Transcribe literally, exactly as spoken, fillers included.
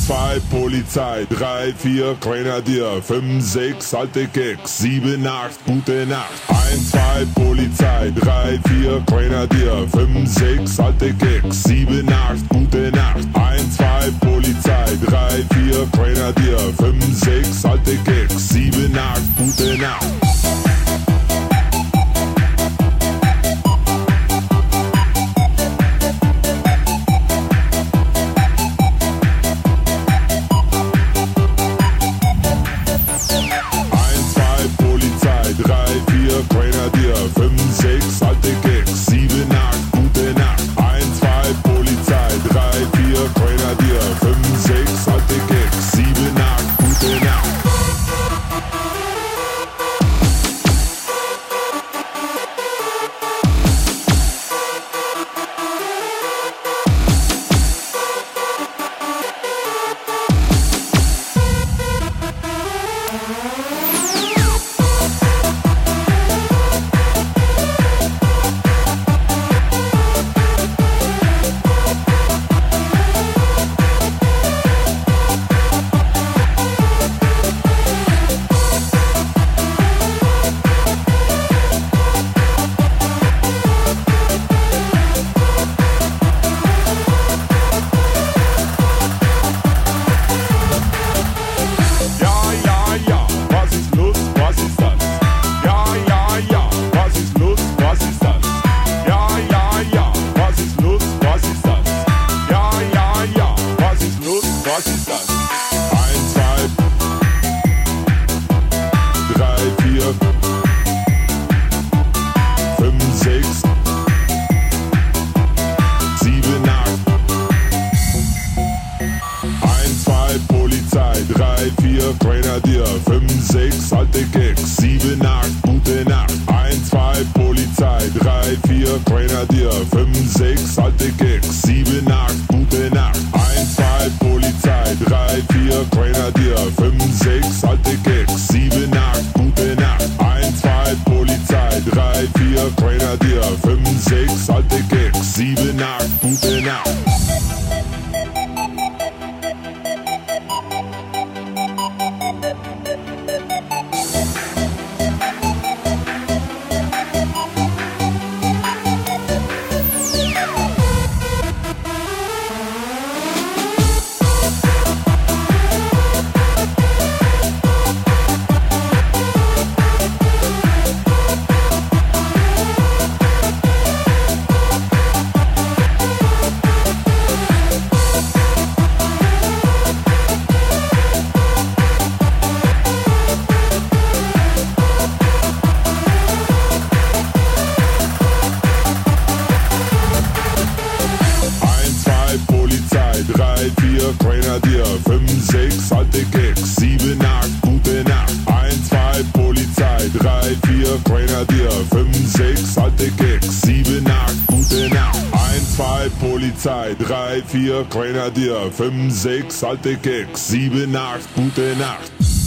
eins, zwei, Polizei, drei, vier, Grenadier, fünf, sechs, alte Keks, sieben, acht, gute Nacht. eins, zwei, Polizei, drei, vier, Grenadier, fünf, sechs, alte Keks, sieben, acht, gute Nacht. eins, zwei, Polizei, drei, vier, Grenadier, fünf, sechs, alte Keks, sieben, acht, gute Nacht. Grenadier, fünf, sechs, alte Keks, sieben, acht, gute Nacht. eins, zwei, Polizei, drei, vier, Grenadier, fünf, sechs, alte Keks, sieben, acht, gute Nacht. Grenadier, fünf, sechs, alte Keks, sieben, acht, gute Nacht. eins, zwei, Polizei, drei, vier, Grenadier, fünf, sechs, alte Keks, sieben, acht, gute Nacht. eins, zwei, Polizei, drei, vier, Grenadier, fünf, sechs, alte Keks, sieben, acht, gute Nacht. eins, zwei, Polizei, drei, vier, Grenadier, fünf, sechs, alte Keks, sieben, acht, gute Nacht. drei, vier, Grenadier, fünf, sechs, alte Keks, sieben, acht, gute Nacht. eins, zwei, Polizei, drei, vier, Grenadier, fünf, sechs, alte Keks, sieben, acht, gute Nacht. eins, zwei, Polizei, drei, vier, Grenadier, fünf, sechs, alte Keks, sieben, acht, gute Nacht.